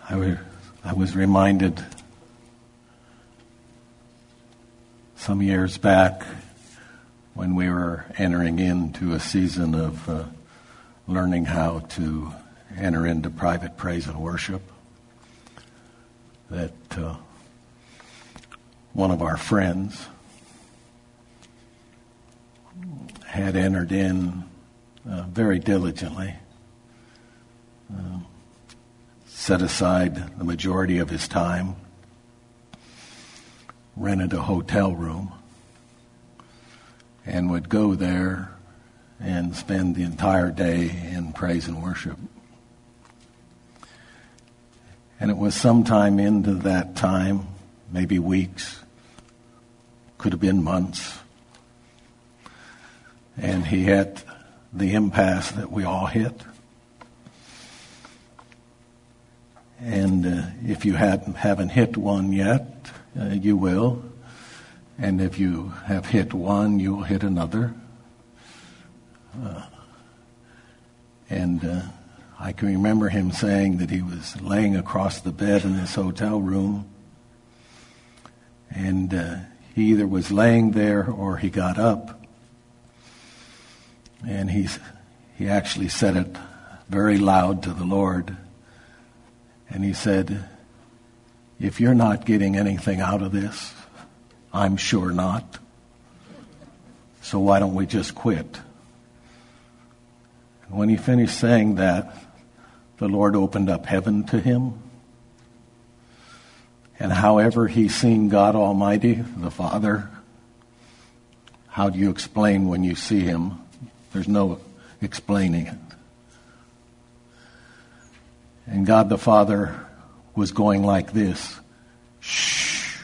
I was reminded some years back when we were entering into a season of learning how to enter into private praise and worship, that one of our friends had entered in very diligently, set aside the majority of his time, rented a hotel room, and would go there and spend the entire day in praise and worship. And it was sometime into that time, maybe weeks, could have been months, and he hit the impasse that we all hit. And if you haven't hit one yet, you will. And if you have hit one, you'll hit another. I can remember him saying that he was laying across the bed in this hotel room, and he either was laying there or he got up, and he actually said it very loud to the Lord. And he said, "If you're not getting anything out of this, I'm sure not. So why don't we just quit?" And when he finished saying that, the Lord opened up heaven to him. And however he's seen God Almighty, the Father, how do you explain when you see him? There's no explaining it. And God the Father was going like this, shh,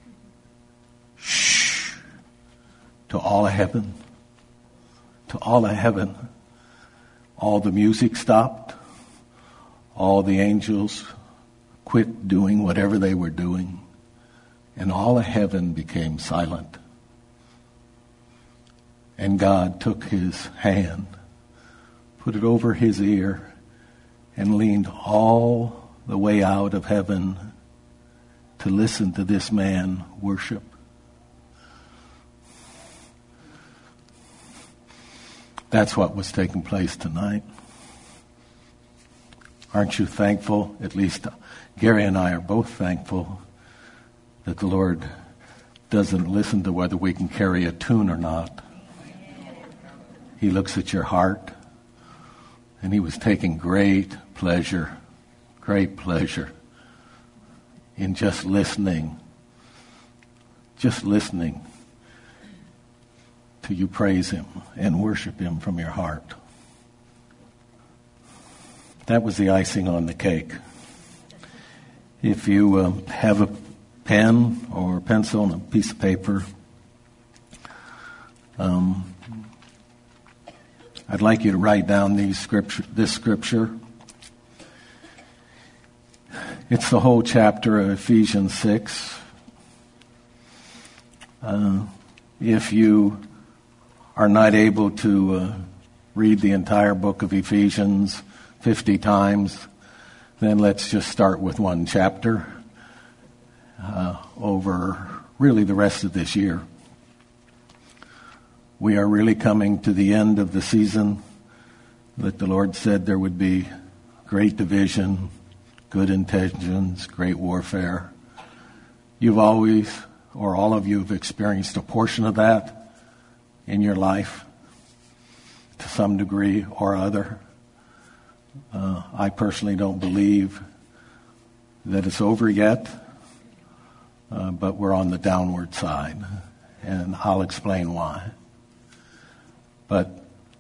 shh, to all of heaven, to all of heaven. All the music stopped. All the angels quit doing whatever they were doing. And all of heaven became silent. And God took his hand, put it over his ear, and leaned all the way out of heaven to listen to this man worship. That's what was taking place tonight. Aren't you thankful? At least Gary and I are both thankful that the Lord doesn't listen to whether we can carry a tune or not. He looks at your heart, and he was taking great pleasure in just listening to you praise him and worship him from your heart. That was the icing on the cake. If you have a pen or a pencil and a piece of paper, I'd like you to write down this scripture. It's the whole chapter of Ephesians 6. If you are not able to read the entire book of Ephesians 50 times, then let's just start with one chapter over really the rest of this year. We are really coming to the end of the season that the Lord said there would be great division, good intentions, great warfare. You've always, or all of you have experienced a portion of that in your life to some degree or other. I personally don't believe that it's over yet, but we're on the downward side, and I'll explain why. But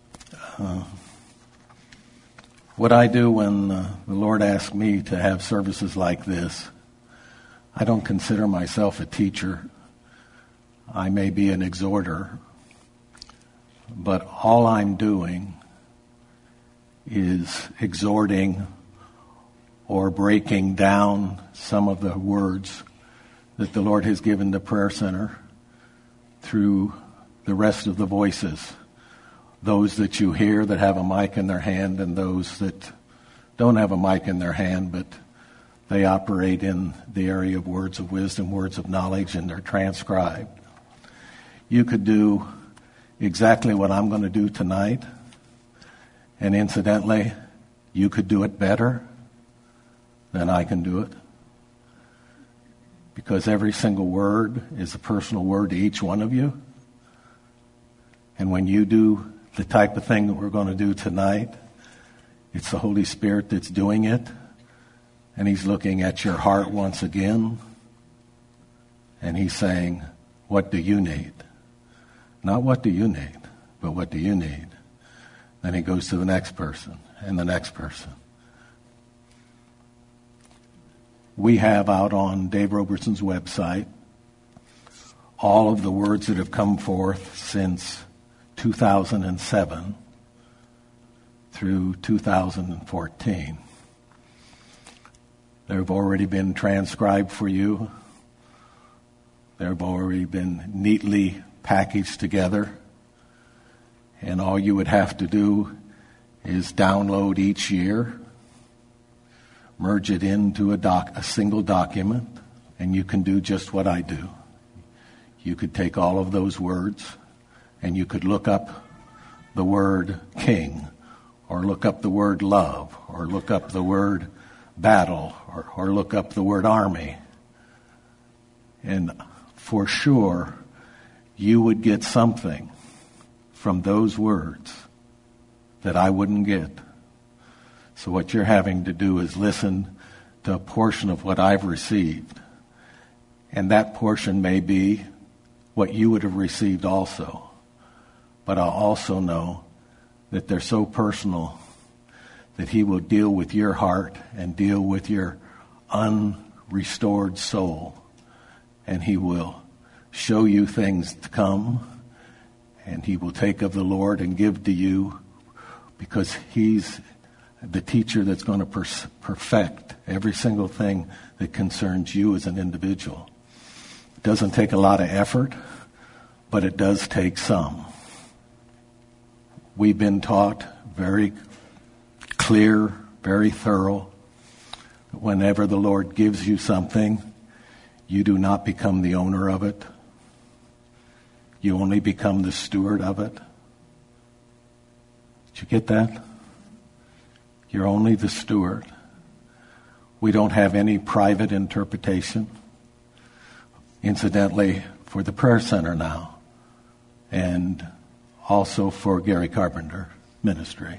what I do when the Lord asks me to have services like this, I don't consider myself a teacher. I may be an exhorter, but all I'm doing is exhorting or breaking down some of the words that the Lord has given the prayer center through the rest of the voices. Those that you hear that have a mic in their hand and those that don't have a mic in their hand, but They operate in the area of words of wisdom, words of knowledge, and they're transcribed. You could do exactly what I'm going to do tonight, and incidentally, you could do it better than I can do it, because every single word is a personal word to each one of you. And when you do the type of thing that we're going to do tonight, it's the Holy Spirit that's doing it, and He's looking at your heart once again, and He's saying, what do you need? Not what do you need, but what do you need? Then He goes to the next person and the next person. We have out on Dave Robertson's website all of the words that have come forth since 2007 through 2014. They've already been transcribed for you. They've already been neatly packaged together. And all you would have to do is download each year, merge it into a single document, and you can do just what I do. You could take all of those words, and you could look up the word king, or look up the word love, or look up the word battle, or look up the word army. And for sure, you would get something from those words that I wouldn't get. So what you're having to do is listen to a portion of what I've received. And that portion may be what you would have received also. But I also know that they're so personal that He will deal with your heart and deal with your unrestored soul. And He will show you things to come. And He will take of the Lord and give to you, because He's the teacher that's going to perfect every single thing that concerns you as an individual. It doesn't take a lot of effort, but it does take some. We've been taught very clear, very thorough. Whenever the Lord gives you something, you do not become the owner of it. You only become the steward of it. Did you get that? You're only the steward. We don't have any private interpretation. Incidentally, for the prayer center now, and also for Gary Carpenter Ministry,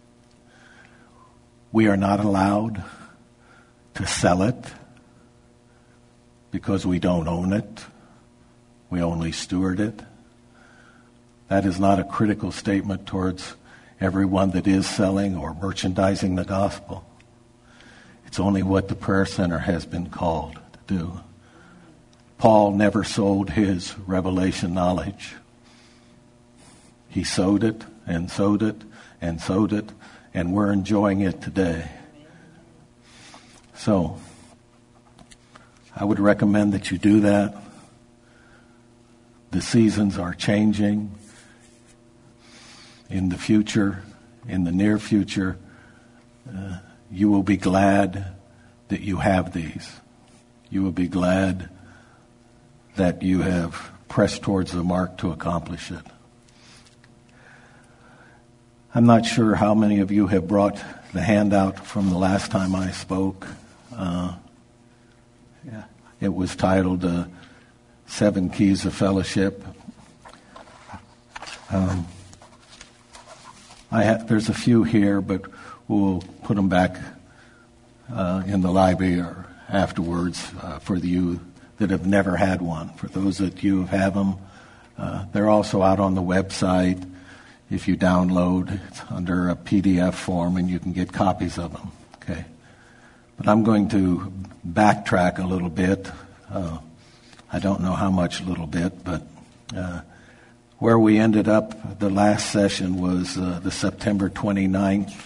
we are not allowed to sell it because we don't own it. We only steward it. That is not a critical statement towards everyone that is selling or merchandising the gospel. It's only what the prayer center has been called to do. Paul never sold his revelation knowledge. He sowed it and sowed it and sowed it, and we're enjoying it today. So, I would recommend that you do that. The seasons are changing. In the future, in the near future, you will be glad that you have these. You will be glad that you have pressed towards the mark to accomplish it. I'm not sure how many of you have brought the handout from the last time I spoke. It was titled 7 Keys of Fellowship. There's a few here, but we'll put them back in the library or afterwards for you that have never had one. For those that you have them, they're also out on the website. If you download, it's under a PDF form, and you can get copies of them. Okay, but I'm going to backtrack a little bit. I don't know how much a little bit, but where we ended up the last session was the September 29th,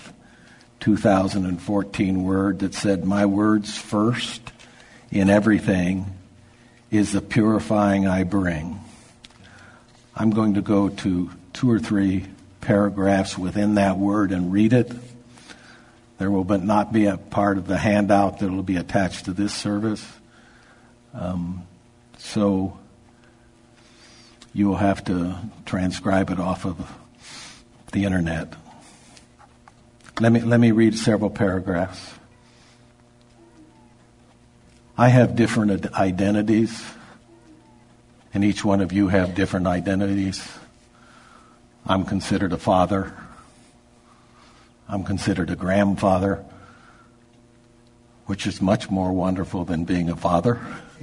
2014 word that said, "My words first in everything is the purifying I bring." I'm going to go to 2 or 3 paragraphs within that word and read it. There will but not be a part of the handout that will be attached to this service. So you will have to transcribe it off of the internet. Let me read several paragraphs. I have different identities, and each one of you have different identities. I'm considered a father. I'm considered a grandfather, which is much more wonderful than being a father.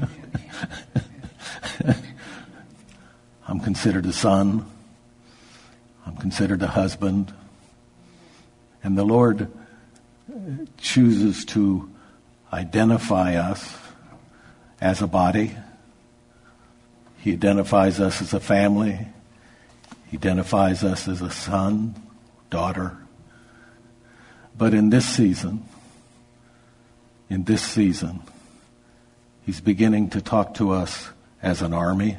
I'm considered a son. I'm considered a husband. And the Lord chooses to identify us as a body. He identifies us as a family. He identifies us as a son, daughter. But in this season, He's beginning to talk to us as an army.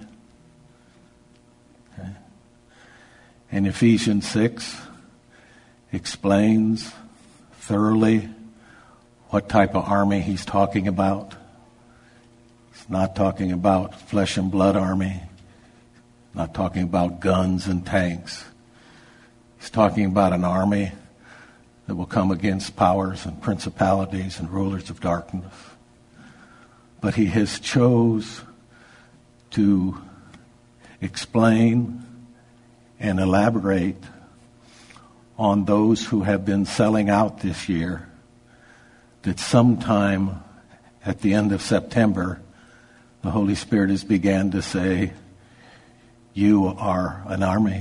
Okay? And Ephesians 6 explains thoroughly what type of army He's talking about. He's not talking about flesh and blood army. Not talking about guns and tanks. He's talking about an army that will come against powers and principalities and rulers of darkness. But He has chose to explain and elaborate on those who have been selling out this year, that sometime at the end of September, the Holy Spirit has began to say, you are an army,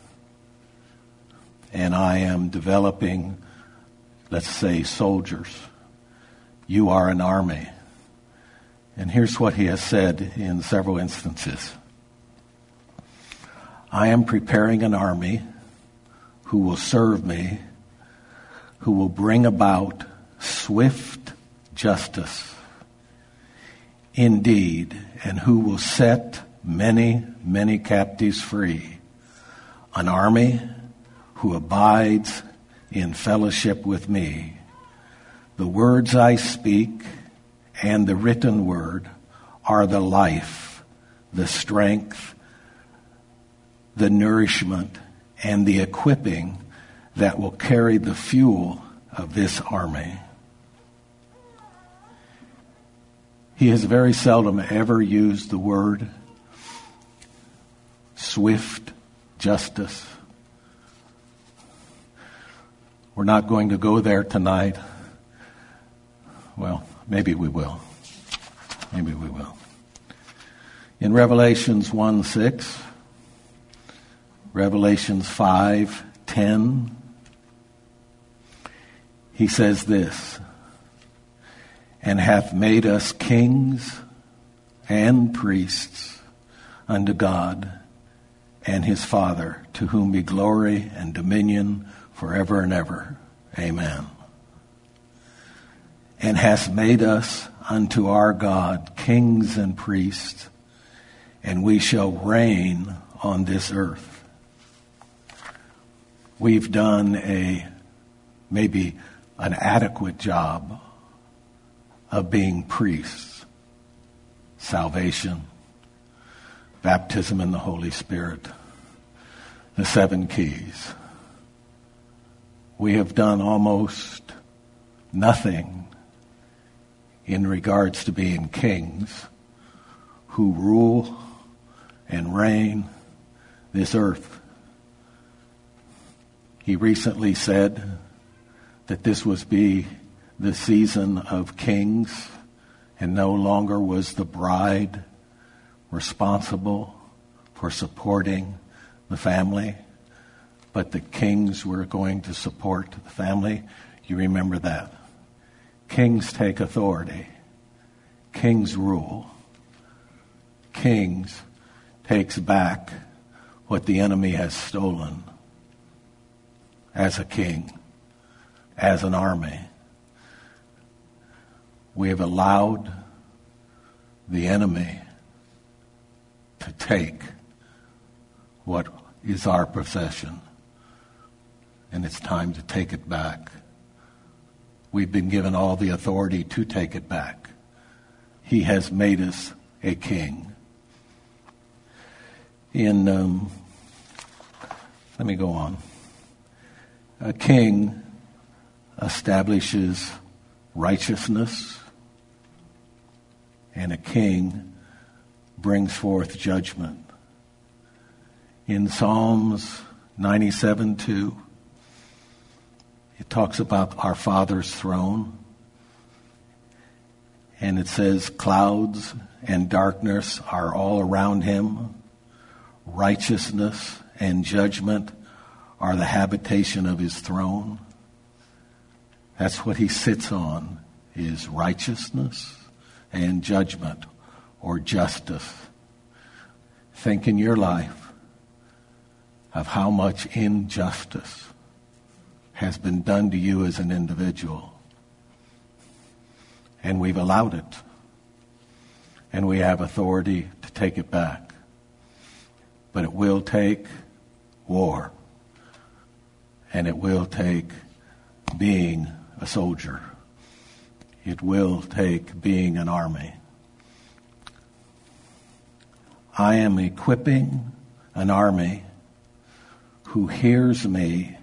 and I am developing, let's say, soldiers. You are an army. And here's what He has said in several instances. I am preparing an army who will serve me, who will bring about swift justice, indeed, and who will set many, many captives free. An army who abides in fellowship with me. The words I speak and the written word are the life, the strength, the nourishment, and the equipping that will carry the fuel of this army. He has very seldom ever used the word swift justice. We're not going to go there tonight. Well, maybe we will. Maybe we will. In Revelations 1:6, Revelations 5:10, he says this, and hath made us kings and priests unto God and His Father, to whom be glory and dominion forever and ever. Amen. And hast made us unto our God kings and priests, and we shall reign on this earth. We've done maybe an adequate job of being priests. Salvation, baptism in the Holy Spirit, the 7 keys. We have done almost nothing in regards to being kings who rule and reign this earth. He recently said that this would be the season of kings, and no longer was the bride responsible for supporting the family, but the kings were going to support the family. You remember that. Kings take authority. Kings rule. Kings takes back what the enemy has stolen. As a king, as an army, we have allowed the enemy to take what is our possession, and it's time to take it back. we've been given all the authority to take it back. He has made us a king. Let me go on. A king establishes righteousness, and a king brings forth judgment. In Psalms 97:2, it talks about our Father's throne, and it says, clouds and darkness are all around him. Righteousness and judgment are the habitation of his throne. That's what he sits on, is righteousness and judgment, or justice. Think in your life of how much injustice has been done to you as an individual. And we've allowed it. And we have authority to take it back. But it will take war. And it will take being a soldier. It will take being an army. I am equipping an army who hears me,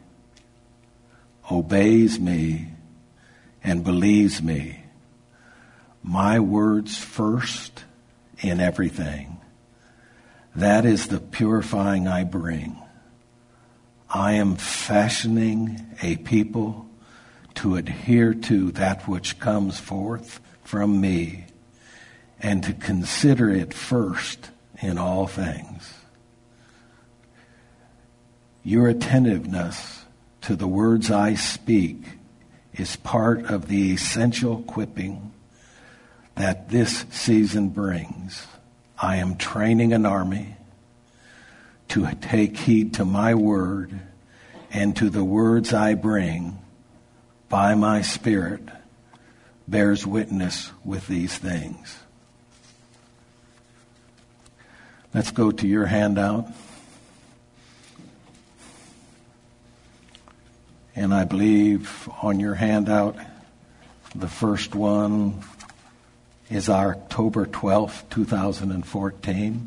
obeys me, and believes me. My words first in everything. That is the purifying I bring. I am fashioning a people to adhere to that which comes forth from me and to consider it first in all things. Your attentiveness to the words I speak is part of the essential equipping that this season brings. I am training an army to take heed to my word and to the words I bring by my Spirit bears witness with these things. Let's go to your handout. And I believe on your handout, the first one is October 12th, 2014.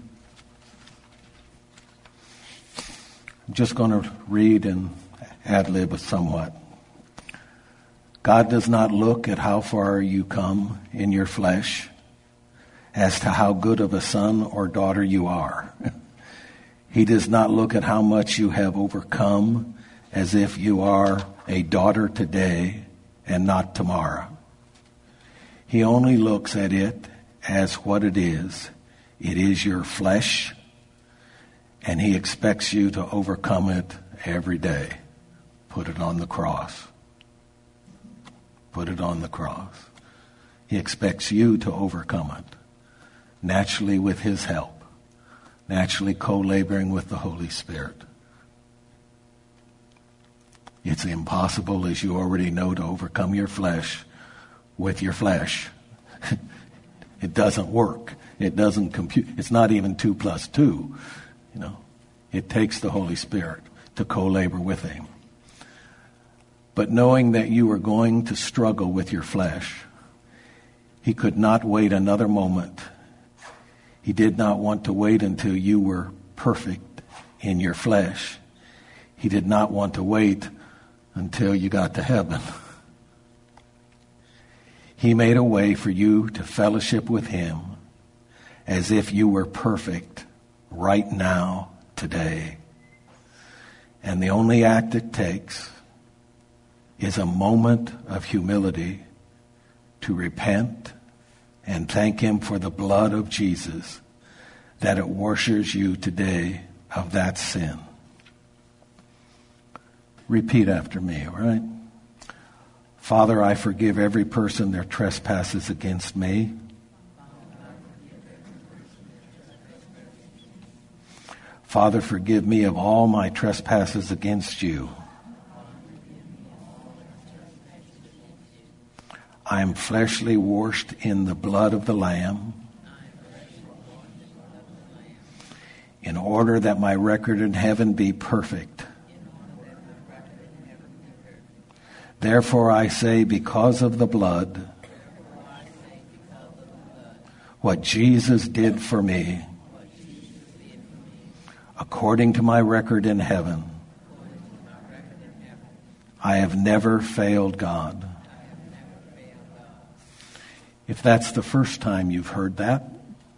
I'm just going to read and ad-lib somewhat. God does not look at how far you come in your flesh as to how good of a son or daughter you are. He does not look at how much you have overcome as if you are a daughter today and not tomorrow. He only looks at it as what it is. It is your flesh, and he expects you to overcome it every day. Put it on the cross. Put it on the cross. He expects you to overcome it, naturally with his help, naturally co-laboring with the Holy Spirit. It's impossible, as you already know, to overcome your flesh with your flesh. It doesn't work. It doesn't compute. It's not even 2 + 2. It takes the Holy Spirit to co-labor with him. But knowing that you are going to struggle with your flesh, he could not wait another moment. He did not want to wait until you were perfect in your flesh. He did not want to wait until you got to heaven. He made a way for you to fellowship with him as if you were perfect right now, today. And the only act it takes is a moment of humility to repent and thank him for the blood of Jesus, that it washes you today of that sin. Repeat after me, all right? Father, I forgive every person their trespasses against me. Father, forgive me of all my trespasses against you. I am fleshly washed in the blood of the Lamb, in order that my record in heaven be perfect. Therefore I say, because of the blood, what Jesus did for me, according to my record in heaven, I have never failed God. If that's the first time you've heard that,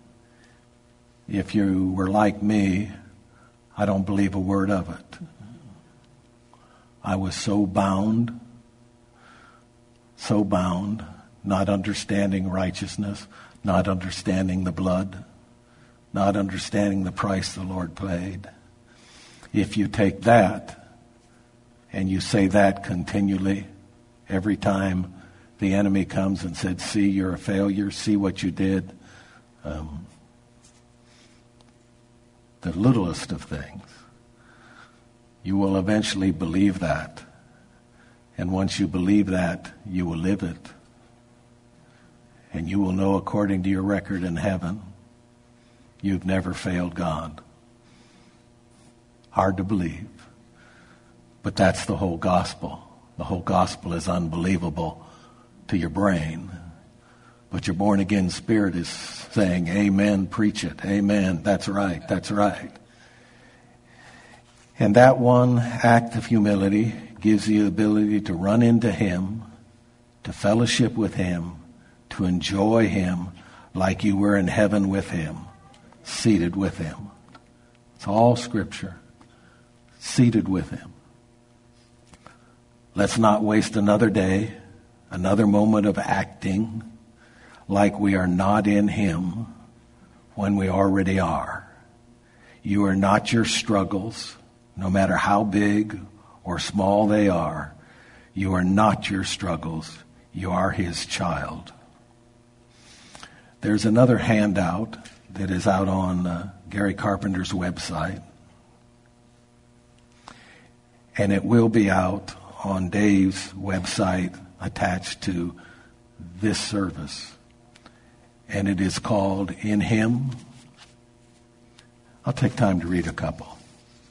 if you were like me, I don't believe a word of it. I was so bound, not understanding righteousness, not understanding the blood, not understanding the price the Lord paid. If you take that and you say that continually, every time the enemy comes and said, see, you're a failure, see what you did, the littlest of things, you will eventually believe that. And once you believe that, you will live it. And you will know, according to your record in heaven, you've never failed God. Hard to believe. But that's the whole gospel. The whole gospel is unbelievable to your brain. But your born-again spirit is saying, amen, preach it. Amen, that's right, that's right. And that one act of humility gives you the ability to run into Him, to fellowship with Him, to enjoy Him like you were in heaven with Him, seated with Him. It's all Scripture. Seated with Him. Let's not waste another day, another moment of acting like we are not in Him when we already are. You are not your struggles, no matter how big or small they are. You are not your struggles. You are His child. There's another handout that is out on Gary Carpenter's website. And it will be out on Dave's website attached to this service. And it is called In Him. I'll take time to read a couple.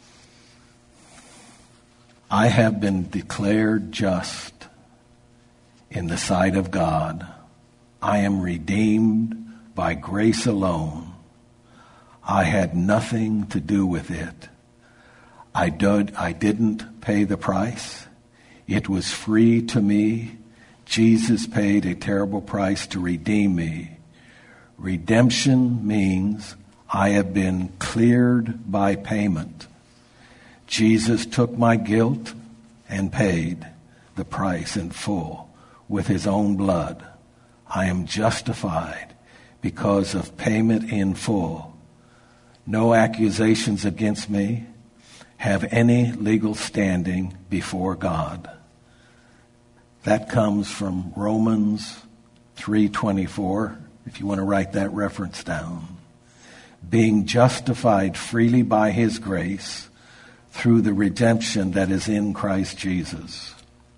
I have been declared just in the sight of God. I am redeemed by grace alone. I had nothing to do with it. I didn't pay the price. It was free to me. Jesus paid a terrible price to redeem me. Redemption means I have been cleared by payment. Jesus took my guilt and paid the price in full with His own blood. I am justified because of payment in full. No accusations against me have any legal standing before God. That comes from Romans 3:24, if you want to write that reference down. Being justified freely by His grace through the redemption that is in Christ Jesus.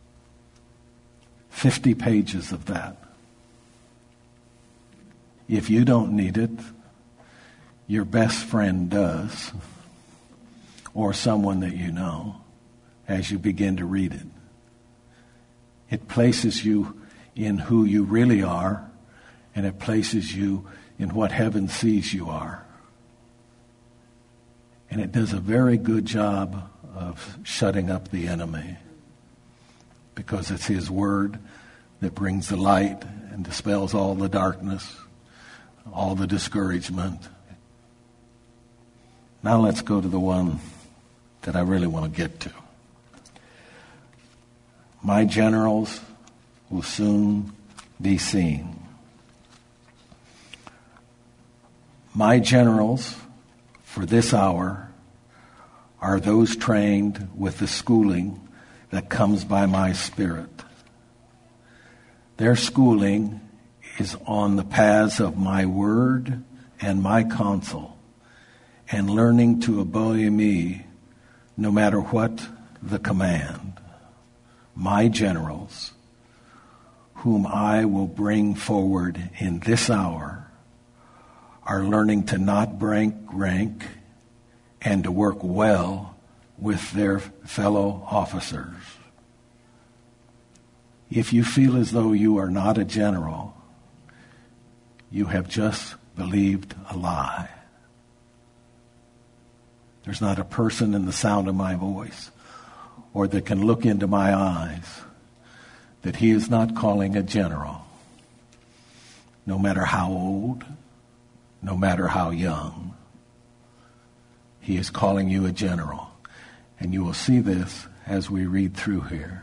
50 pages of that. If you don't need it, your best friend does, or someone that you know, as you begin to read it. It places you in who you really are, and it places you in what heaven sees you are. And it does a very good job of shutting up the enemy, because it's His word that brings the light and dispels all the darkness, all the discouragement. Now let's go to the one that I really want to get to. My generals will soon be seen. My generals for this hour are those trained with the schooling that comes by my Spirit. Their schooling is on the paths of my word and my counsel, and learning to obey me no matter what the command. My generals, whom I will bring forward in this hour, are learning to not break rank and to work well with their fellow officers. If you feel as though you are not a general, you have just believed a lie. There's not a person in the sound of my voice or that can look into my eyes that he is not calling a general, no matter how old, no matter how young. He is calling you a general. And you will see this as we read through here.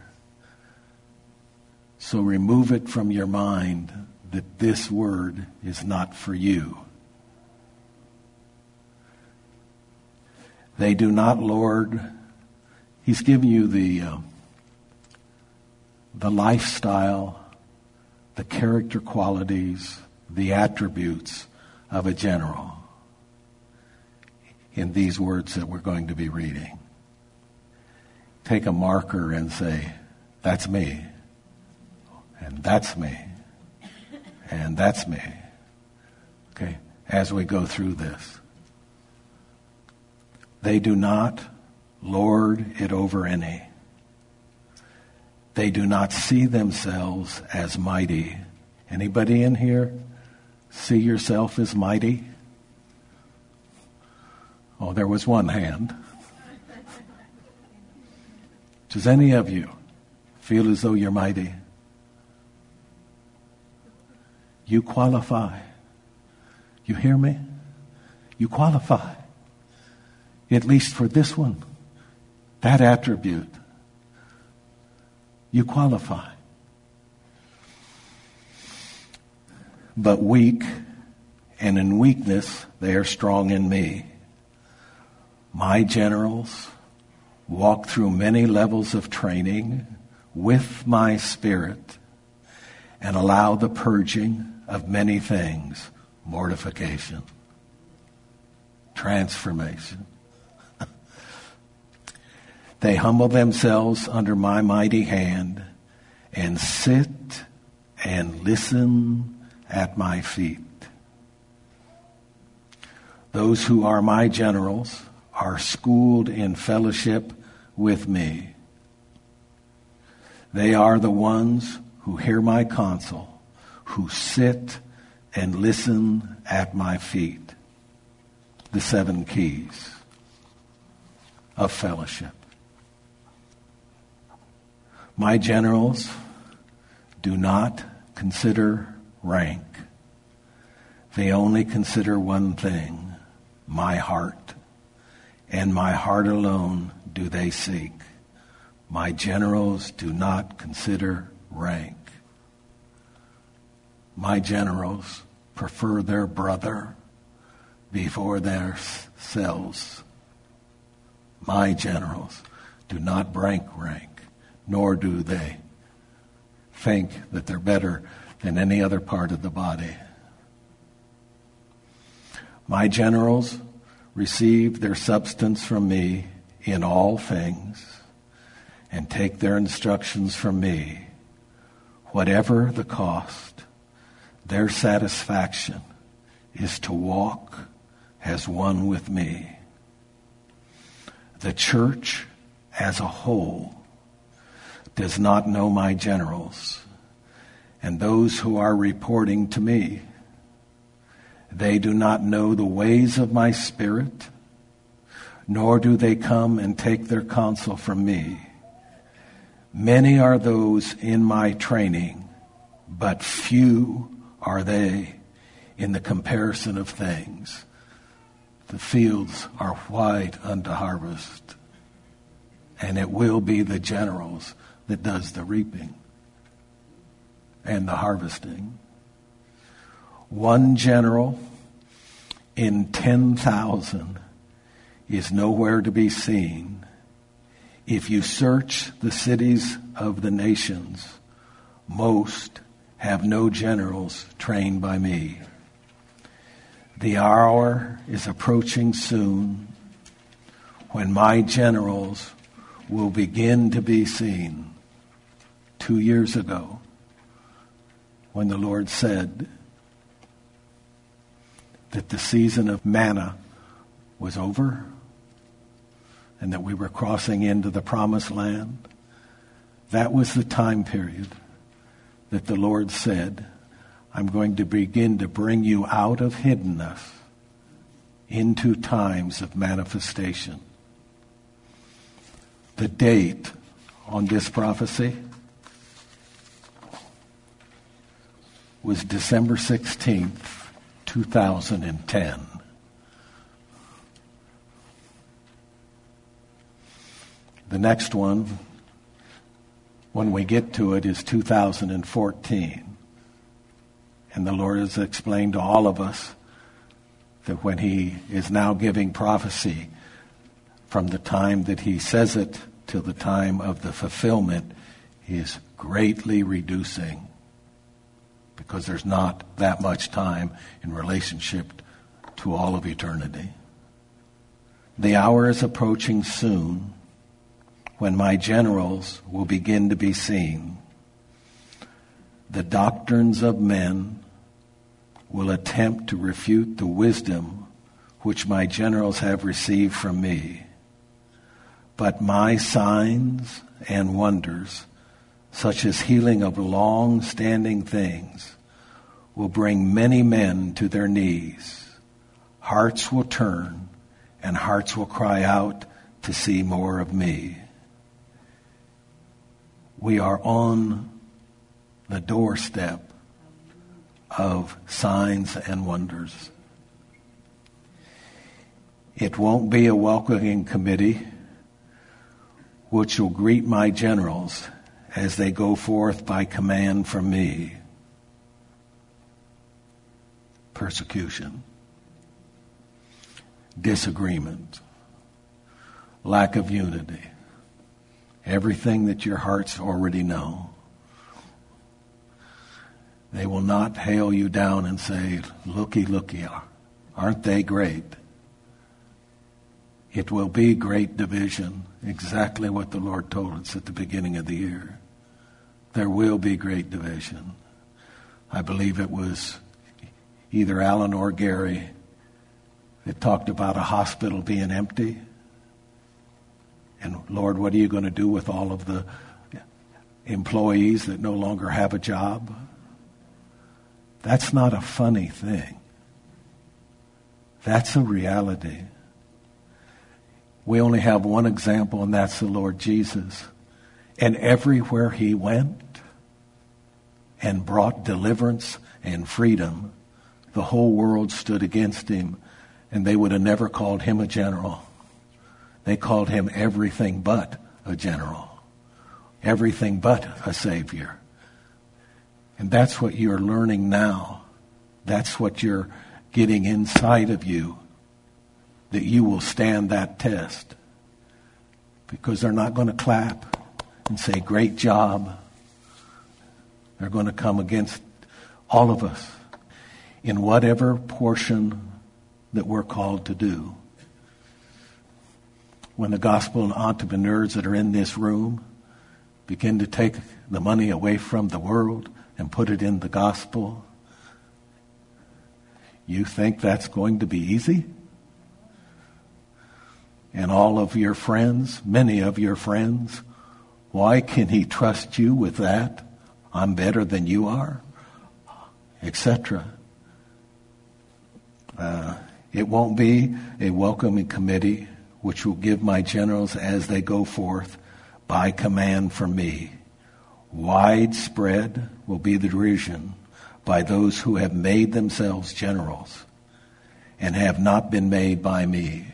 So remove it from your mind that this word is not for you. They do not lord. He's giving you the lifestyle, the character qualities, the attributes of a general in these words that we're going to be reading. Take a marker and say, that's me, and that's me, and that's me. Okay, as we go through this. They do not lord it over any. They do not see themselves as mighty. Anybody in here see yourself as mighty? Oh, there was one hand. Does any of you feel as though you're mighty? You qualify. You hear me? You qualify. At least for this one, that attribute. You qualify. But weak, and in weakness they are strong in me. My generals walk through many levels of training with my spirit and allow the purging of many things, mortification, transformation. They humble themselves under my mighty hand and sit and listen at my feet. Those who are my generals are schooled in fellowship with me. They are the ones who hear my counsel, who sit and listen at my feet. The 7 keys of fellowship. My generals do not consider rank. They only consider one thing, my heart. And my heart alone do they seek. My generals do not consider rank. My generals prefer their brother before themselves. My generals do not rank, nor do they think that they're better than any other part of the body. My generals receive their substance from me in all things and take their instructions from me. Whatever the cost, their satisfaction is to walk as one with me. The church as a whole does not know my generals and those who are reporting to me. They do not know the ways of my spirit, nor do they come and take their counsel from me. Many are those in my training, but few are they in the comparison of things. The fields are white unto harvest, and it will be the generals that does the reaping and the harvesting. One general in 10,000 is nowhere to be seen. If you search the cities of the nations, most have no generals trained by me. The hour is approaching soon when my generals will begin to be seen. 2 years ago, when the Lord said that the season of manna was over and that we were crossing into the promised land, that was the time period that the Lord said, I'm going to begin to bring you out of hiddenness into times of manifestation. The date on this prophecy was December 16th, 2010. The next one, when we get to it, is 2014. And the Lord has explained to all of us that when he is now giving prophecy, from the time that he says it till the time of the fulfillment, he is greatly reducing, because there's not that much time in relationship to all of eternity. The hour is approaching soon when my generals will begin to be seen. The doctrines of men will attempt to refute the wisdom which my generals have received from me. But my signs and wonders, such as healing of long-standing things, will bring many men to their knees. Hearts will turn, and hearts will cry out to see more of me. We are on the doorstep of signs and wonders. It won't be a welcoming committee which will greet my generals as they go forth by command from me. Persecution, disagreement, lack of unity, everything that your hearts already know. They will not hail you down and say, looky, looky, aren't they great? It will be great division, exactly what the Lord told us at the beginning of the year. There will be great division. I believe it was either Alan or Gary that talked about a hospital being empty. And Lord, what are you going to do with all of the employees that no longer have a job? That's not a funny thing. That's a reality. We only have one example, and that's the Lord Jesus. And everywhere he went and brought deliverance and freedom, the whole world stood against him, and they would have never called him a general. They called him everything but a general, everything but a savior. And that's what you're learning now. That's what you're getting inside of you, that you will stand that test. Because they're not going to clap and say, great job. They're going to come against all of us in whatever portion that we're called to do. When the gospel entrepreneurs that are in this room begin to take the money away from the world and put it in the gospel, you think that's going to be easy? And all of your friends, many of your friends, why can he trust you with that? I'm better than you are, etc. It won't be a welcoming committee which will give my generals as they go forth by command from me. Widespread will be the derision by those who have made themselves generals and have not been made by me.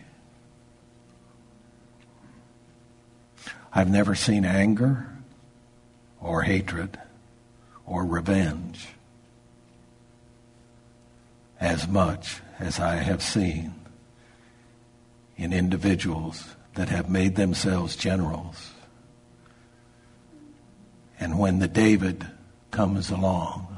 I've never seen anger or hatred or revenge as much as I have seen in individuals that have made themselves generals. And when the David comes along,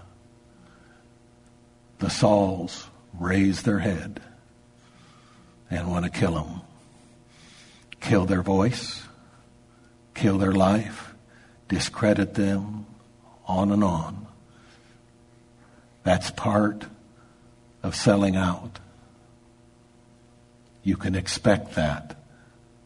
the Sauls raise their head and want to kill him. Kill their voice, kill their life, discredit them, on and on. That's part of selling out. You can expect that.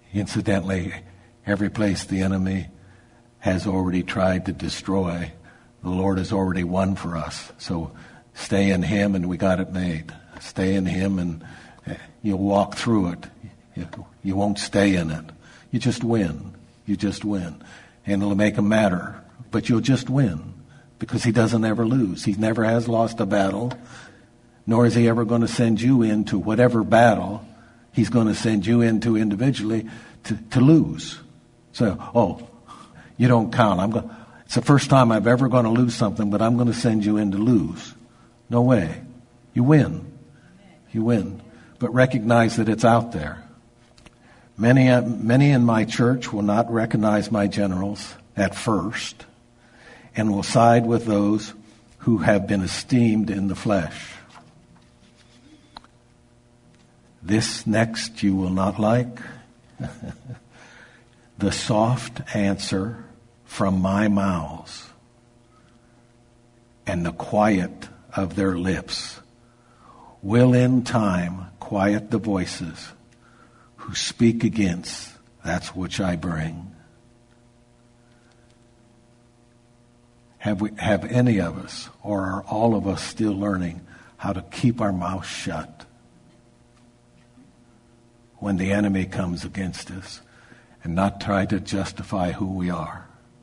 Incidentally, every place the enemy has already tried to destroy, The Lord has already won for us. So stay in Him and we got it made. Stay in Him and you'll walk through it. You won't stay in it. You just win. You just win. And it'll make a matter. But you'll just win. Because He doesn't ever lose. He never has lost a battle. Nor is He ever going to send you into whatever battle He's going to send you into individually to lose. So, you don't count. It's the first time I've ever going to lose something, but I'm going to send you in to lose. No way. You win. You win. But recognize that it's out there. Many in my church will not recognize my generals at first and will side with those who have been esteemed in the flesh. This next you will not like. The soft answer from my mouths and the quiet of their lips will in time quiet the voices who speak against that which I bring. Have any of us, or are all of us still learning how to keep our mouth shut when the enemy comes against us and not try to justify who we are,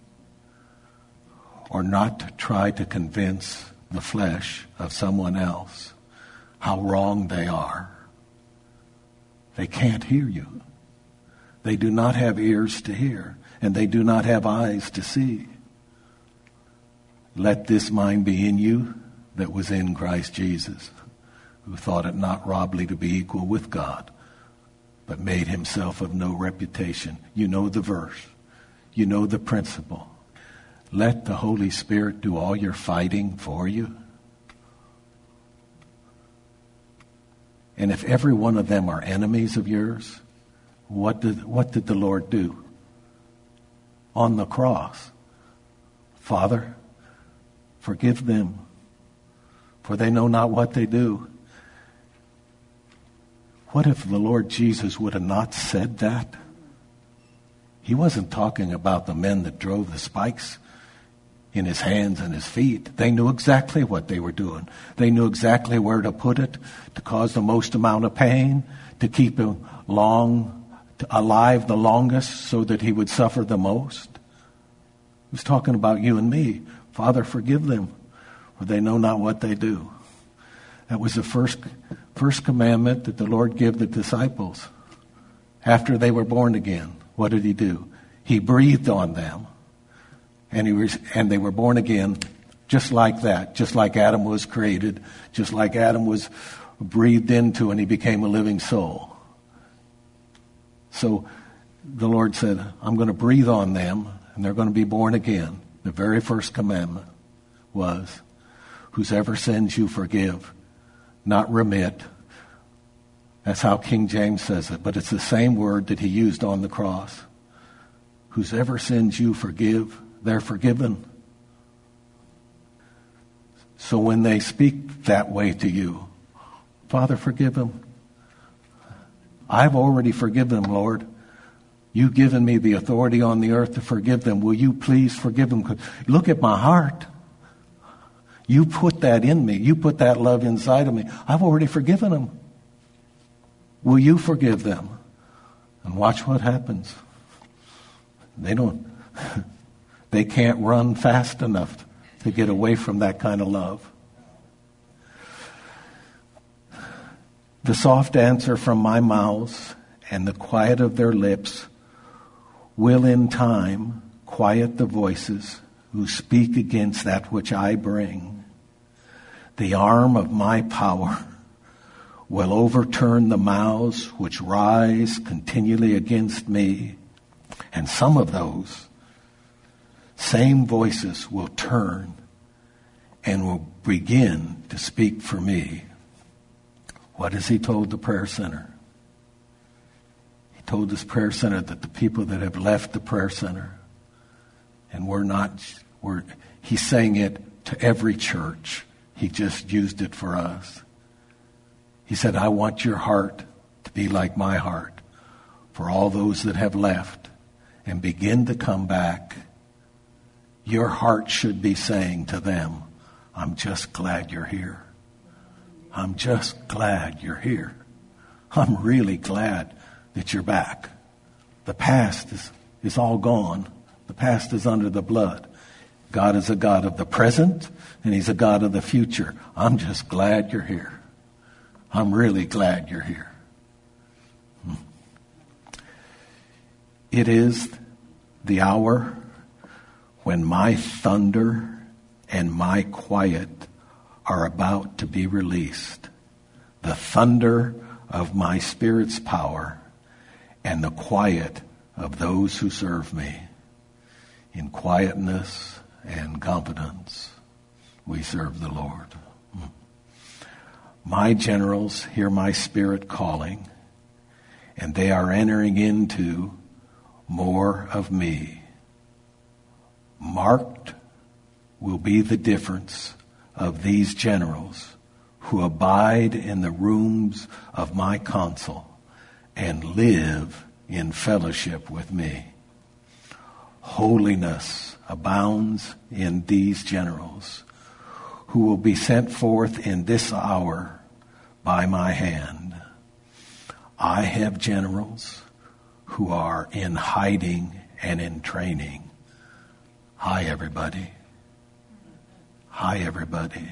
or not to try to convince the flesh of someone else how wrong they are? They can't hear you. They do not have ears to hear, and they do not have eyes to see. Let this mind be in you that was in Christ Jesus, who thought it not robbery to be equal with God, but made himself of no reputation. You know the verse. You know the principle. Let the Holy Spirit do all your fighting for you. And if every one of them are enemies of yours, what did the Lord do? On the cross, Father, forgive them, for they know not what they do. What if the Lord Jesus would have not said that? He wasn't talking about the men that drove the spikes in his hands and his feet. They knew exactly what they were doing. They knew exactly where to put it to cause the most amount of pain, to keep him alive the longest so that he would suffer the most. He was talking about you and me. Father, forgive them, for they know not what they do. That was the first commandment that the Lord gave the disciples after they were born again. What did he do? He breathed on them, and they were born again just like that, just like Adam was created, just like Adam was breathed into and he became a living soul. So the Lord said, I'm going to breathe on them and they're going to be born again. The very first commandment was, whosoever sins you forgive, not remit. That's how King James says it, but it's the same word that he used on the cross. Whosoever sins you forgive, they're forgiven. So when they speak that way to you, Father, forgive them. I've already forgiven them, Lord. You've given me the authority on the earth to forgive them. Will you please forgive them? Look at my heart. You put that in me. You put that love inside of me. I've already forgiven them. Will you forgive them? And watch what happens. They can't run fast enough to get away from that kind of love. The soft answer from my mouth and the quiet of their lips will in time quiet the voices who speak against that which I bring. The arm of my power will overturn the mouths which rise continually against me. And some of those same voices will turn and will begin to speak for me. What has he told the prayer center? He told this prayer center that the people that have left the prayer center, and he's saying it to every church. He just used it for us. He said, I want your heart to be like my heart for all those that have left and begin to come back your heart should be saying to them, I'm just glad you're here. I'm just glad you're here. I'm really glad that you're back. The past is all gone. The past is under the blood. God is a God of the present, and He's a God of the future. I'm just glad you're here. I'm really glad you're here. It is the hour when my thunder and my quiet are about to be released. The thunder of my Spirit's power and the quiet of those who serve me. In quietness and confidence, we serve the Lord. My generals hear my Spirit calling, and they are entering into more of me. Marked will be the difference of these generals who abide in the rooms of my council and live in fellowship with me. Holiness abounds in these generals who will be sent forth in this hour by my hand. I have generals who are in hiding and in training. Hi, everybody. Hi, everybody.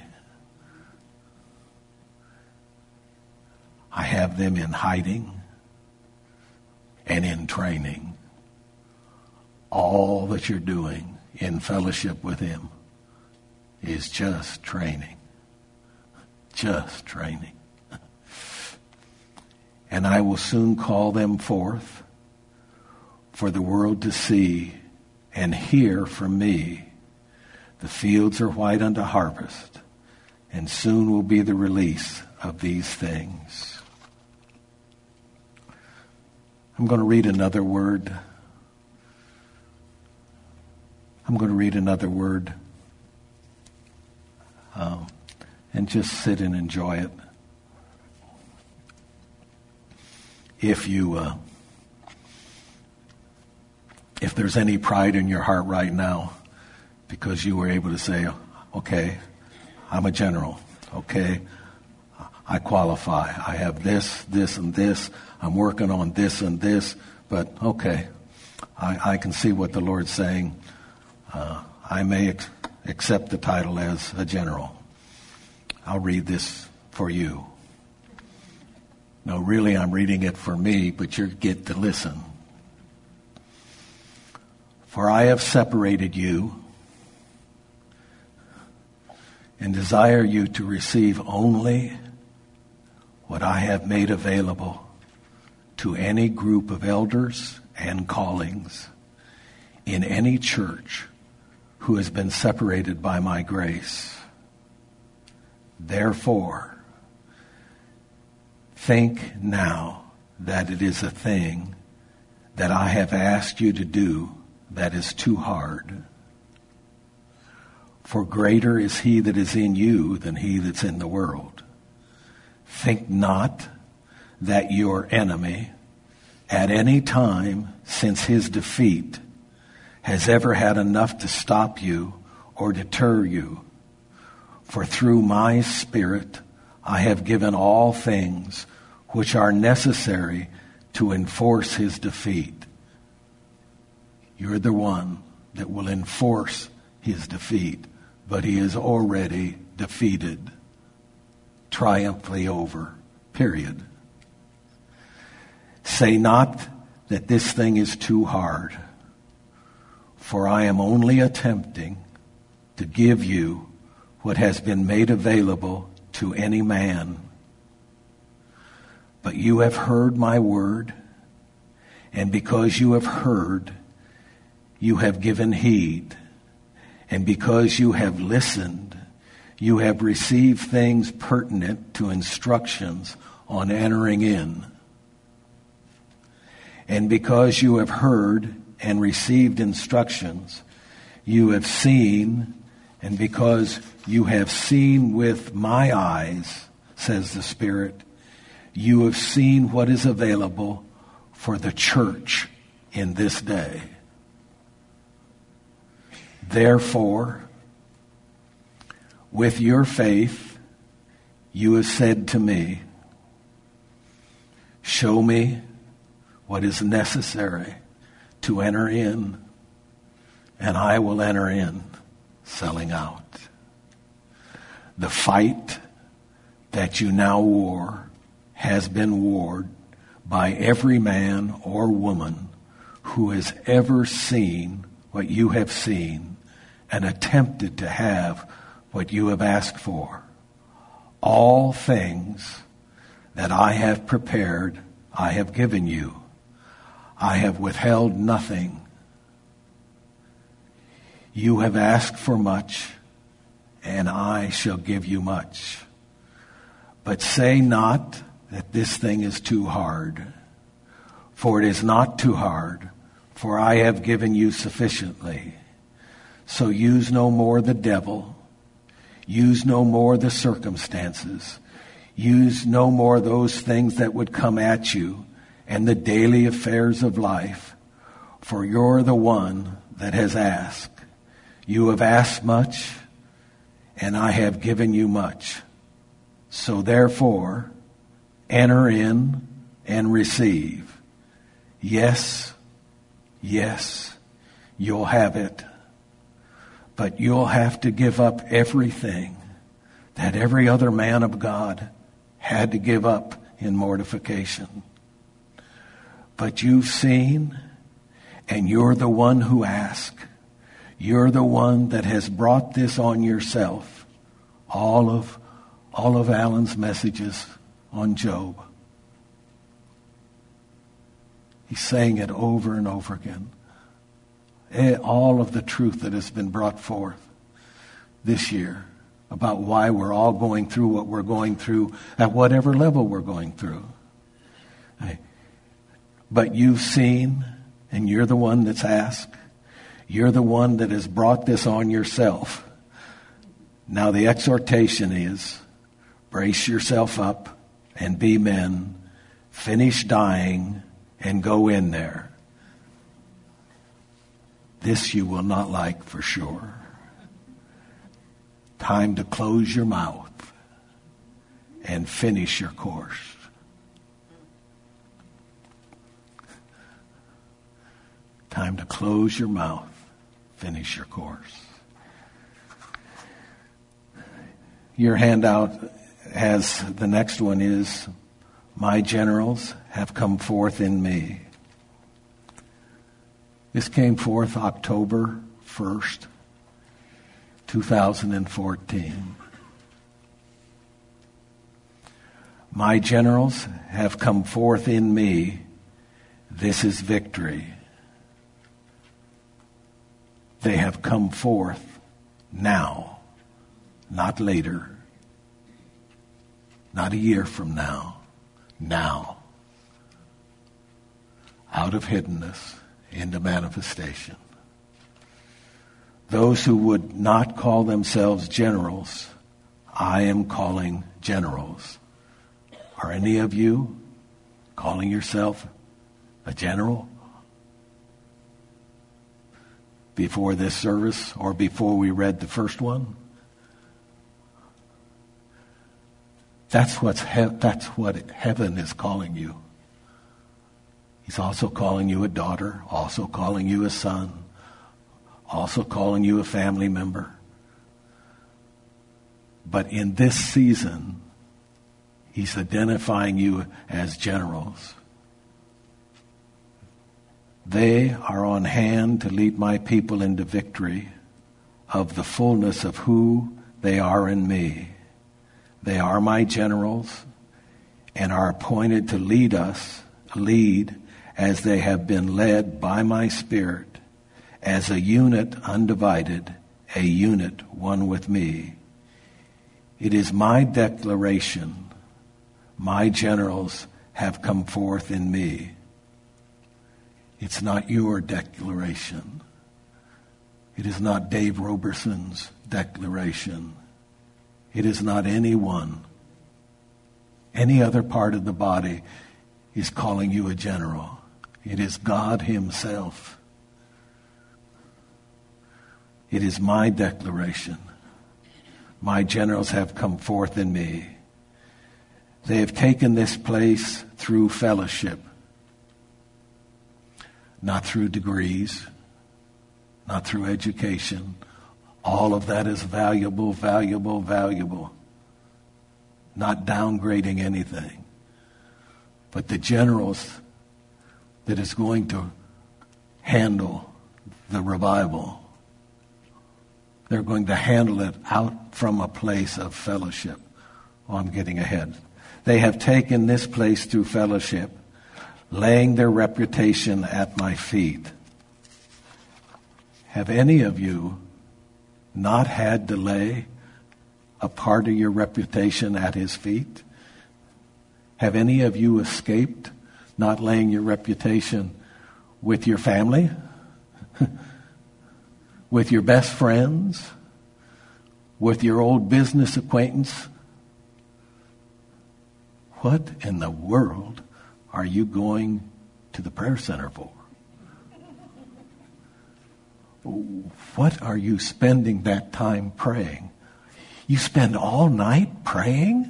I have them in hiding and in training. All that you're doing in fellowship with Him is just training. Just training. And I will soon call them forth for the world to see and hear from me. The fields are white unto harvest, and soon will be the release of these things. I'm going to read another word. And just sit and enjoy it. If there's any pride in your heart right now, because you were able to say, okay, I'm a general. Okay, I qualify. I have this, this, and this. I'm working on this and this. But okay, I can see what the Lord's saying. I may accept the title as a general. I'll read this for you. No, really, I'm reading it for me, but you get to listen. For I have separated you and desire you to receive only what I have made available to any group of elders and callings in any church who has been separated by my grace. Therefore, think now that it is a thing that I have asked you to do that is too hard. For greater is He that is in you than he that's in the world. Think not that your enemy, at any time since his defeat, has ever had enough to stop you or deter you. For through my Spirit I have given all things which are necessary to enforce his defeat. You're the one that will enforce his defeat, but he is already defeated, triumphantly over, period. Say not that this thing is too hard, for I am only attempting to give you what has been made available to any man. But you have heard my word, and because you have heard, you have given heed. And because you have listened, you have received things pertinent to instructions on entering in. And because you have heard and received instructions, you have seen, and because you have seen with my eyes, says the Spirit, you have seen what is available for the church in this day. Therefore, with your faith, you have said to me, show me what is necessary to enter in, and I will enter in, selling out. The fight that you now war has been warred by every man or woman who has ever seen what you have seen and attempted to have what you have asked for. All things that I have prepared, I have given you. I have withheld nothing. You have asked for much, and I shall give you much. But say not that this thing is too hard, for it is not too hard, for I have given you sufficiently. So use no more the devil, use no more the circumstances, use no more those things that would come at you and the daily affairs of life, for you're the one that has asked. You have asked much, and I have given you much. So therefore, enter in and receive. Yes, yes, you'll have it. But you'll have to give up everything that every other man of God had to give up in mortification. But you've seen, and you're the one who asked. You're the one that has brought this on yourself. All of Alan's messages on Job. He's saying it over and over again. All of the truth that has been brought forth this year about why we're all going through what we're going through at whatever level we're going through. But you've seen, and you're the one that's asked. You're the one that has brought this on yourself. Now the exhortation is, brace yourself up and be men, finish dying and go in there. This you will not like for sure. Time to close your mouth and finish your course. Time to close your mouth, finish your course. Your handout has the next one is, my generals have come forth in me. This came forth October 1st, 2014. My generals have come forth in me. This is victory. They have come forth now, not later, not a year from now, now, out of hiddenness into manifestation. Those who would not call themselves generals, I am calling generals. Are any of you calling yourself a general? Before this service or before we read the first one? That's what heaven is calling you. He's also calling you a daughter, also calling you a son, also calling you a family member. But in this season, he's identifying you as generals. They are on hand to lead my people into victory of the fullness of who they are in me. They are my generals and are appointed to lead as they have been led by my Spirit, as a unit undivided, a unit one with me. It is my declaration, my generals have come forth in me. It's not your declaration. It is not Dave Roberson's declaration. It is not anyone. Any other part of the body is calling you a general. It is God himself. It is my declaration. My generals have come forth in me. They have taken this place through fellowship, not through degrees, not through education. All of that is valuable, valuable, valuable. Not downgrading anything. But the generals that is going to handle the revival, they're going to handle it out from a place of fellowship. Oh, I'm getting ahead. They have taken this place through fellowship, laying their reputation at my feet. Have any of you not had to lay a part of your reputation at his feet? Have any of you escaped not laying your reputation with your family? With your best friends? With your old business acquaintance? What in the world are you going to the prayer center for? What are you spending that time praying? You spend all night praying?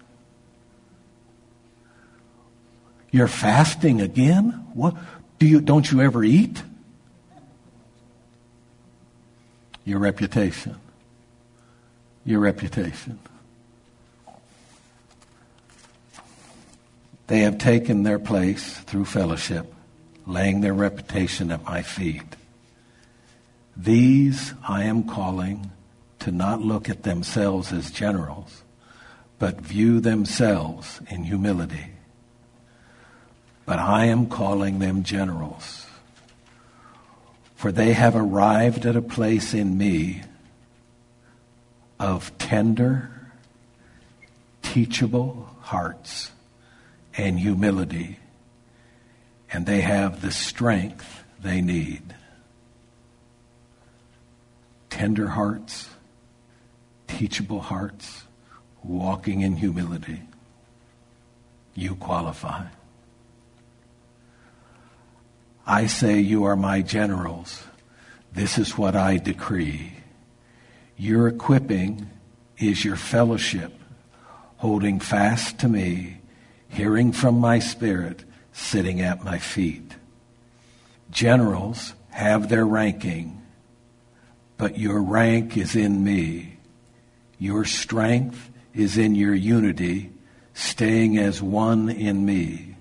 You're fasting again? What don't you ever eat? Your reputation. Your reputation. They have taken their place through fellowship, laying their reputation at my feet. These I am calling to not look at themselves as generals, but view themselves in humility. But I am calling them generals, for they have arrived at a place in me of tender, teachable hearts and humility, and they have the strength they need. Tender hearts, teachable hearts, walking in humility. You qualify. I say you are my generals. This is what I decree. Your equipping is your fellowship, holding fast to me, hearing from my spirit, sitting at my feet. Generals have their ranking, but your rank is in me. Your strength is in your unity, staying as one in me.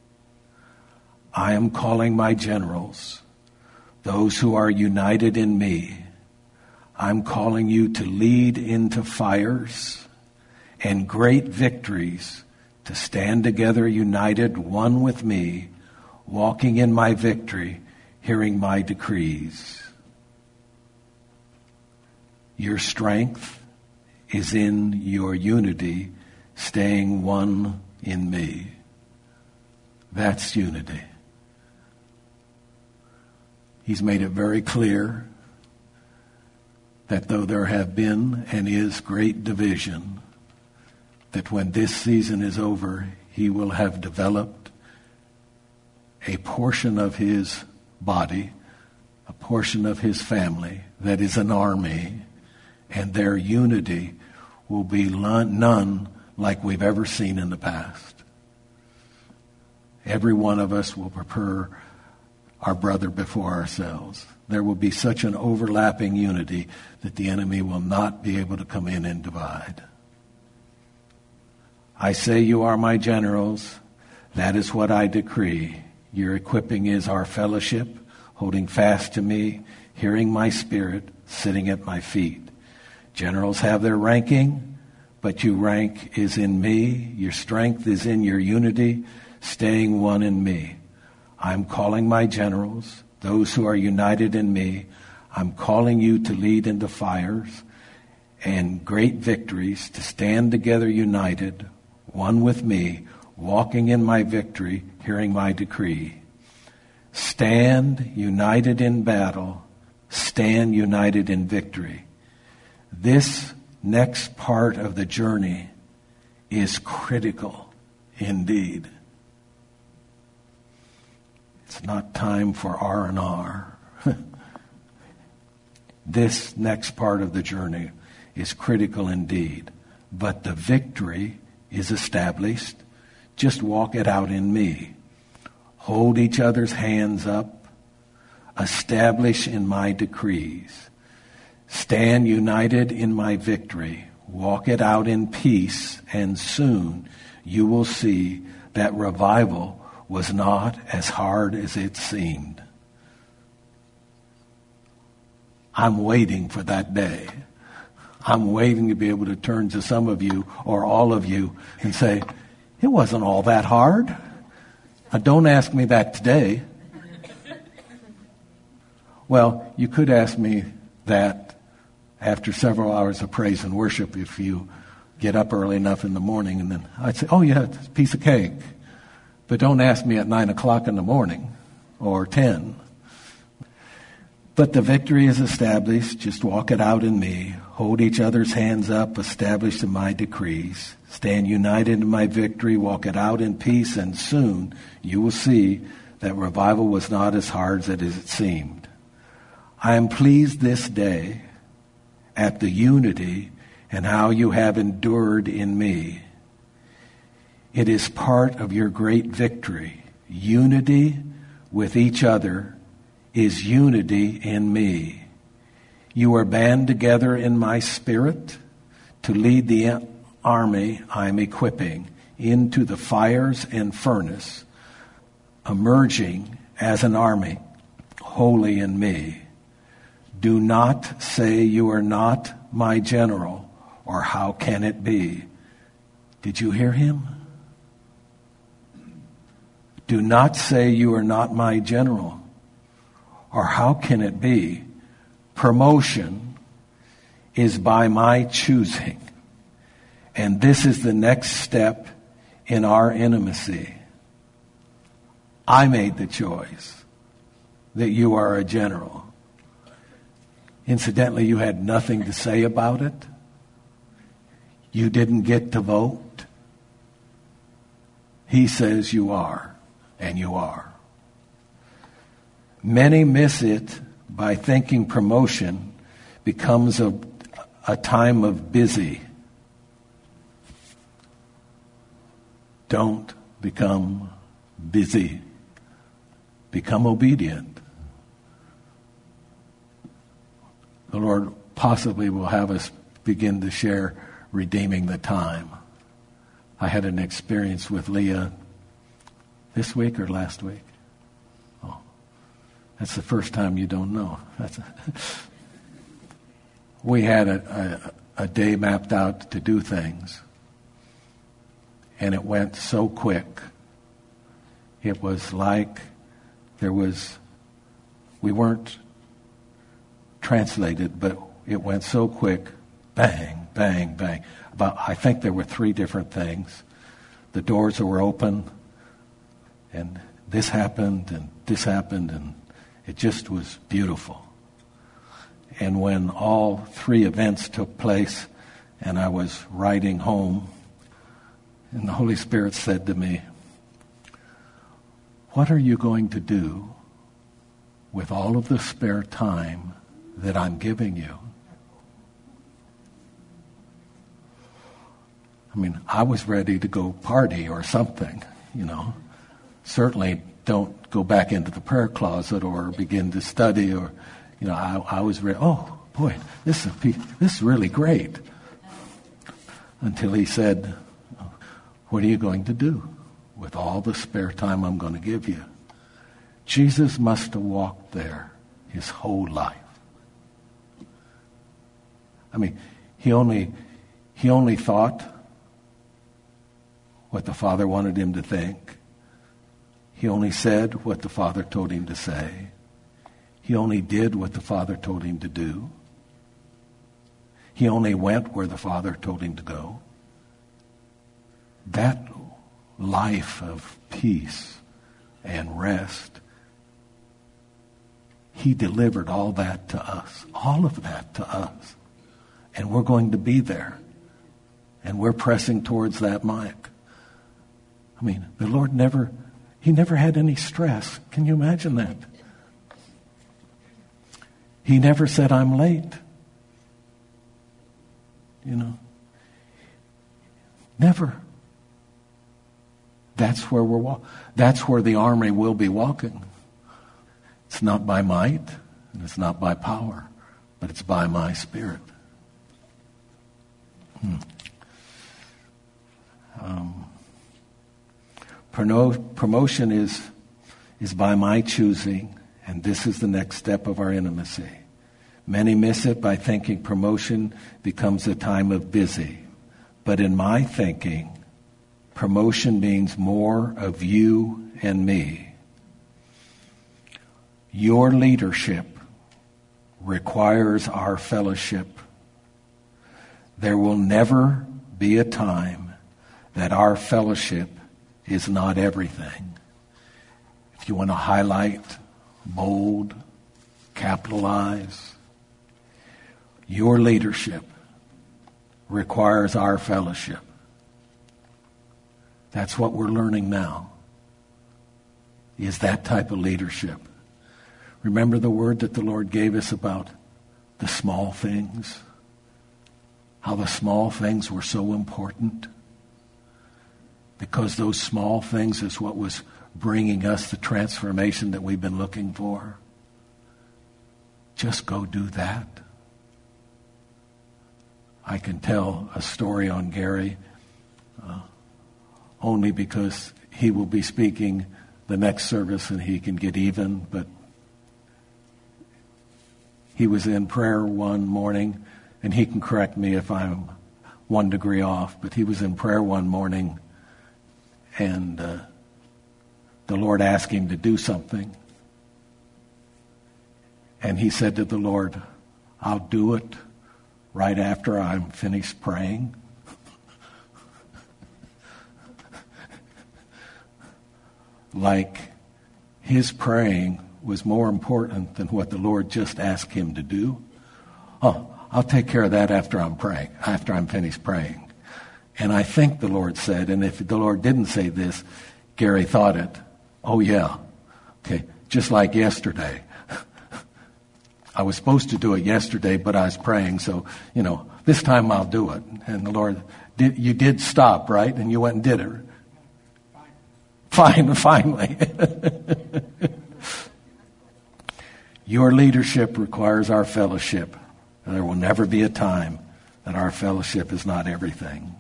I am calling my generals, those who are united in me. I'm calling you to lead into fires and great victories, to stand together united, one with me, walking in my victory, hearing my decrees. Your strength is in your unity, staying one in me. That's unity. He's made it very clear that though there have been and is great division, that when this season is over, he will have developed a portion of his body, a portion of his family that is an army, and their unity will be none like we've ever seen in the past. Every one of us will prefer our brother before ourselves. There will be such an overlapping unity that the enemy will not be able to come in and divide. I say you are my generals. That is what I decree. Your equipping is our fellowship, holding fast to me, hearing my spirit, sitting at my feet. Generals have their ranking, but your rank is in me. Your strength is in your unity, staying one in me. I'm calling my generals, those who are united in me. I'm calling you to lead into fires and great victories, to stand together united, one with me, walking in my victory, hearing my decree. Stand united in battle, stand united in victory. This next part of the journey is critical indeed. It's not time for R&R. This next part of the journey is critical indeed. But the victory is established. Just walk it out in me. Hold each other's hands up. Establish in my decrees. Stand united in my victory. Walk it out in peace, and soon you will see that revival was not as hard as it seemed. I'm waiting for that day. I'm waiting to be able to turn to some of you or all of you and say, it wasn't all that hard. Don't ask me that today. Well, you could ask me that after several hours of praise and worship if you get up early enough in the morning, and then I'd say, oh yeah, it's a piece of cake. But don't ask me at 9 o'clock in the morning or 10. But the victory is established. Just walk it out in me. Hold each other's hands up, established in my decrees. Stand united in my victory. Walk it out in peace, and soon you will see that revival was not as hard as it seemed. I am pleased this day at the unity and how you have endured in me. It is part of your great victory. Unity with each other is unity in me. You are band together in my spirit to lead the army I'm equipping into the fires and furnace, emerging as an army, holy in me. Do not say you are not my general, or how can it be? Did you hear him? Do not say you are not my general, or how can it be? Promotion is by my choosing, and this is the next step in our intimacy. I made the choice that you are a general. Incidentally, you had nothing to say about it. You didn't get to vote. He says you are, and you are. Many miss it by thinking promotion becomes a time of busy. Don't become busy. Become obedient. The Lord possibly will have us begin to share redeeming the time. I had an experience with Leah this week or last week. Oh, that's the first time you don't know. We had a day mapped out to do things, and it went so quick. It was like we weren't translated, but it went so quick. Bang, bang, bang. I think there were 3 different things. The doors were open, and this happened, and it just was beautiful. And when all 3 events took place, and I was riding home, and the Holy Spirit said to me, what are you going to do with all of the spare time that I'm giving you? I mean, I was ready to go party or something, Certainly don't go back into the prayer closet or begin to study or, I was ready. Oh, boy, this is really great. Until he said, what are you going to do with all the spare time I'm going to give you? Jesus must have walked there his whole life. I mean, he only thought what the Father wanted him to think. He only said what the Father told him to say. He only did what the Father told him to do. He only went where the Father told him to go. That life of peace and rest, he delivered all that to us, all of that to us. And we're going to be there. And we're pressing towards that mark. I mean, the Lord never had any stress. Can you imagine that? He never said, I'm late. Never. That's where that's where the army will be walking. It's not by might, and it's not by power, but it's by my Spirit. Promotion is by my choosing, and this is the next step of our intimacy. Many miss it by thinking promotion becomes a time of busy. But in my thinking, promotion means more of you and me. Your leadership requires our fellowship. There will never be a time that our fellowship is not everything. If you want to highlight, bold, capitalize, your leadership requires our fellowship. That's what we're learning now, is that type of leadership. Remember the word that the Lord gave us about the small things? How the small things were so important? Because those small things is what was bringing us the transformation that we've been looking for. Just go do that. I can tell a story on Gary only because he will be speaking the next service and he can get even, but he was in prayer one morning, and he can correct me if I'm 1 degree off, but he was in prayer one morning, and the Lord asked him to do something. And he said to the Lord, I'll do it right after I'm finished praying. Like his praying was more important than what the Lord just asked him to do. Oh, I'll take care of that after I'm praying, after I'm finished praying. And I think the Lord said, and if the Lord didn't say this, Gary thought it. Oh yeah, okay, just like yesterday. I was supposed to do it yesterday, but I was praying, so, this time I'll do it. And the Lord, you did stop, right? And you went and did it. Finally. Your leadership requires our fellowship. And there will never be a time that our fellowship is not everything.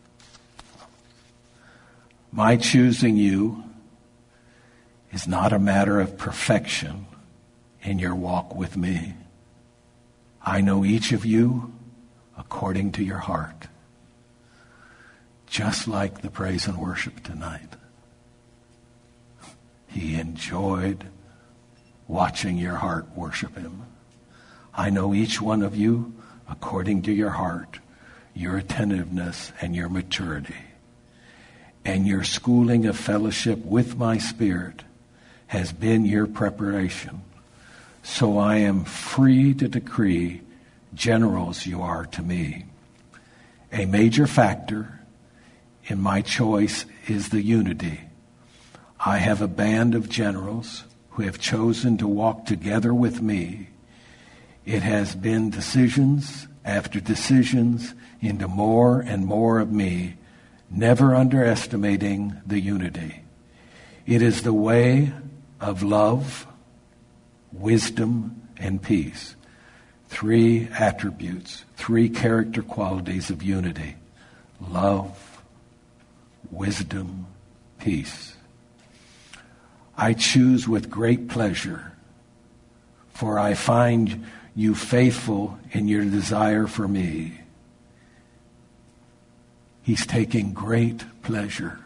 My choosing you is not a matter of perfection in your walk with me. I know each of you according to your heart. Just like the praise and worship tonight. He enjoyed watching your heart worship him. I know each one of you according to your heart, your attentiveness, and your maturity. And your schooling of fellowship with my Spirit has been your preparation. So I am free to decree, generals you are to me. A major factor in my choice is the unity. I have a band of generals who have chosen to walk together with me. It has been decisions after decisions into more and more of me, never underestimating the unity. It is the way of love, wisdom, and peace. 3 attributes, 3 character qualities of unity. Love, wisdom, peace. I choose with great pleasure, for I find you faithful in your desire for me. He's taking great pleasure.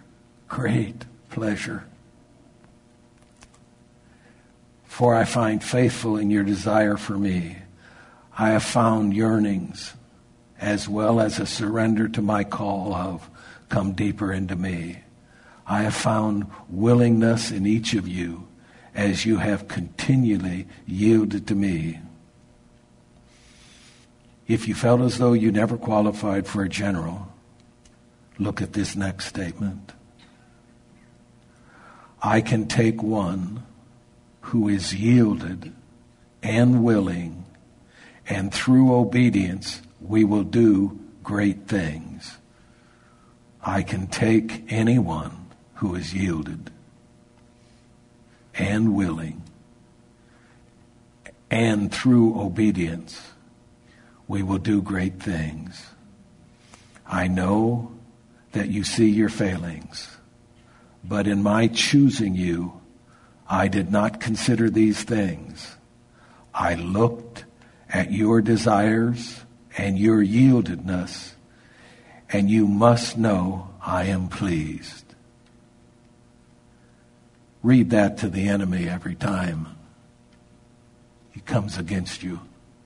For I find faithful in your desire for me. I have found yearnings as well as a surrender to my call of come deeper into me. I have found willingness in each of you as you have continually yielded to me. If you felt as though you never qualified for a general, look at this next statement. I can take one who is yielded and willing, and through obedience we will do great things. I can take anyone who is yielded and willing, and through obedience we will do great things. I know that you see your failings, but in my choosing you, I did not consider these things. I looked at your desires and your yieldedness, and you must know I am pleased. Read that to the enemy every time he comes against you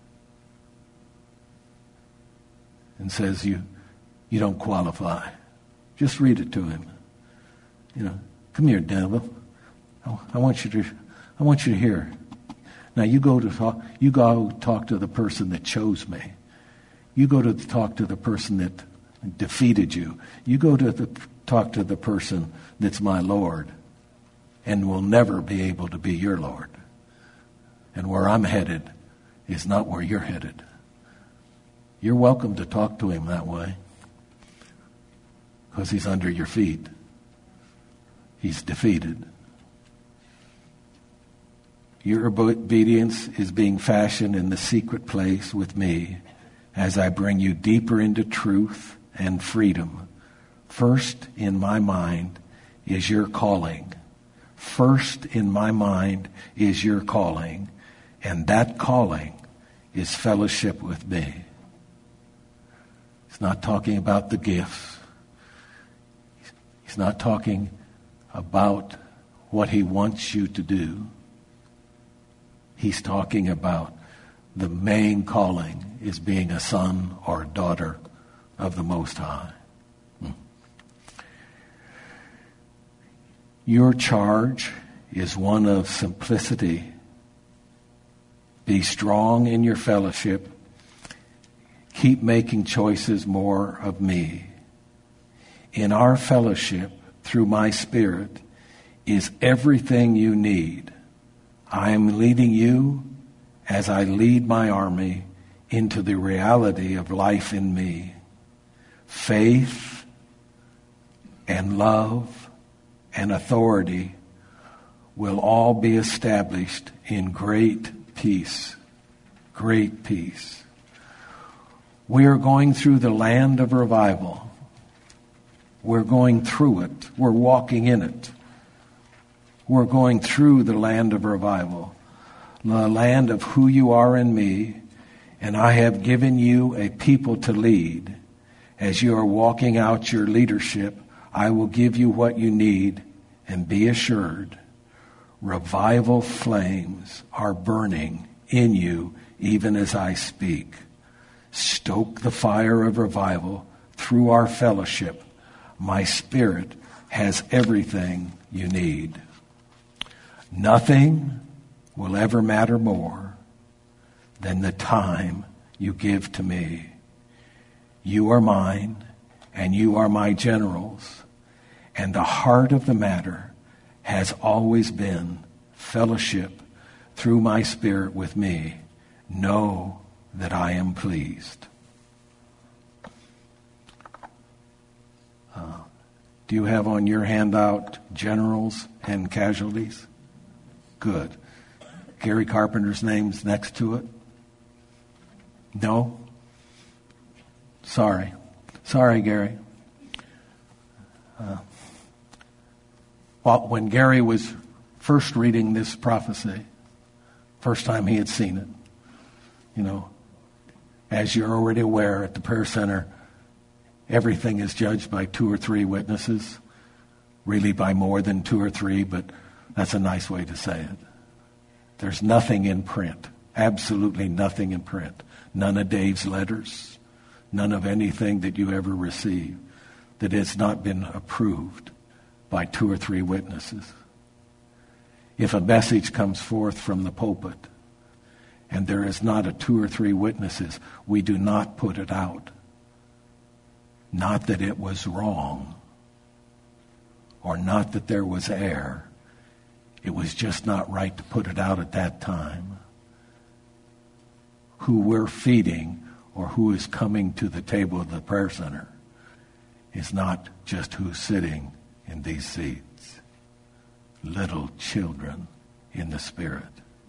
and says you don't qualify. Just read it to him. Come here, devil. I want you to hear. Now you go talk to the person that chose me. You go to talk to the person that defeated you. You go to talk to the person that's my Lord and will never be able to be your Lord. And where I'm headed is not where you're headed. You're welcome to talk to him that way because he's under your feet. He's defeated. Your obedience is being fashioned in the secret place with me as I bring you deeper into truth and freedom. First in my mind is your calling. First in my mind is your calling. And that calling is fellowship with me. He's not talking about the gifts. He's not talking about what he wants you to do. He's talking about the main calling is being a son or a daughter of the Most High. Your charge is one of simplicity. Be strong in your fellowship. Keep making choices more of me. In our fellowship, through my Spirit, is everything you need. I am leading you as I lead my army into the reality of life in me. Faith and love and authority will all be established in great peace. Great peace. We are going through the land of revival. We're going through it. We're walking in it. We're going through the land of revival, the land of who you are in me, and I have given you a people to lead. As you are walking out your leadership, I will give you what you need, and be assured, revival flames are burning in you even as I speak. Stoke the fire of revival through our fellowship. My Spirit has everything you need. Nothing will ever matter more than the time you give to me. You are mine, and you are my generals, and the heart of the matter has always been fellowship through my Spirit with me. Know that I am pleased. Do you have on your handout generals and casualties? Good. Gary Carpenter's name's next to it? No? Sorry, Gary. Well, when Gary was first reading this prophecy, first time he had seen it, as you're already aware, at the prayer center, everything is judged by 2 or 3 witnesses, really by more than 2 or 3, but that's a nice way to say it. There's nothing in print, absolutely nothing in print. None of Dave's letters, none of anything that you ever receive that has not been approved by 2 or 3 witnesses. If a message comes forth from the pulpit and there is not a 2 or 3 witnesses, we do not put it out. Not that it was wrong or not that there was error. It was just not right to put it out at that time. who we're feeding or who is coming to the table of the prayer center is not just who's sitting in these seats. Little children in the Spirit.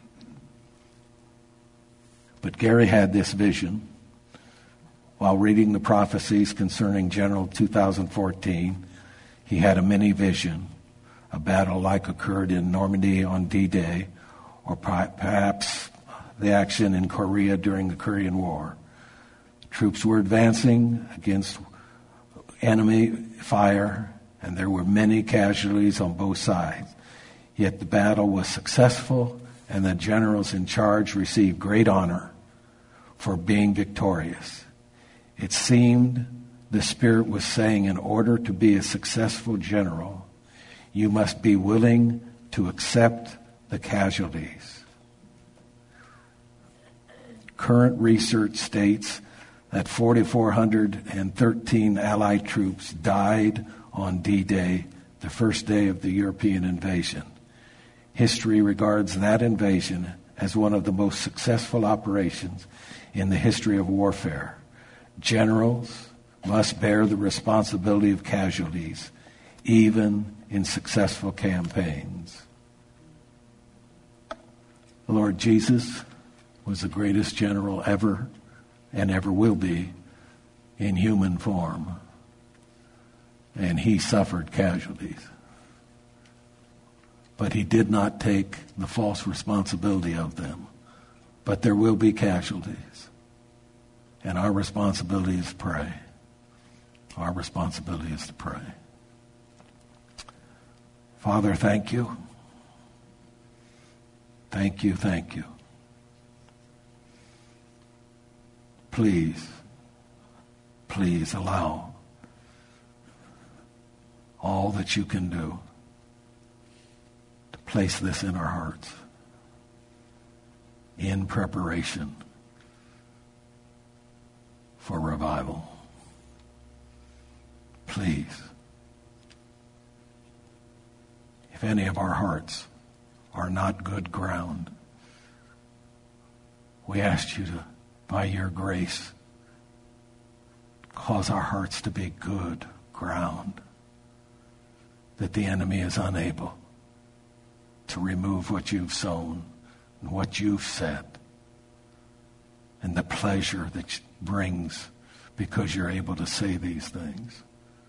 But Gary had this vision while reading the prophecies concerning General 2014. He had a mini vision. A battle like occurred in Normandy on D-Day, or perhaps the action in Korea during the Korean War. Troops were advancing against enemy fire, and there were many casualties on both sides. Yet the battle was successful, and the generals in charge received great honor for being victorious. It seemed the Spirit was saying, in order to be a successful general, you must be willing to accept the casualties. Current research states that 4,413 Allied troops died on D-Day, the first day of the European invasion. History regards that invasion as one of the most successful operations in the history of warfare. Generals must bear the responsibility of casualties, even in successful campaigns. The Lord Jesus was the greatest general ever and ever will be in human form. And he suffered casualties. But he did not take the false responsibility of them. But there will be casualties. And our responsibility is to pray. Our responsibility is to pray. Father, thank you. Thank you, thank you. Please, please allow all that you can do to place this in our hearts in preparation for revival. Please. If any of our hearts are not good ground, we ask you to, by your grace, cause our hearts to be good ground, that the enemy is unable to remove what you've sown and what you've said and the pleasure that brings because you're able to say these things.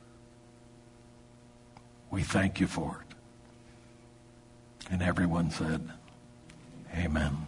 We thank you for it. And everyone said, amen.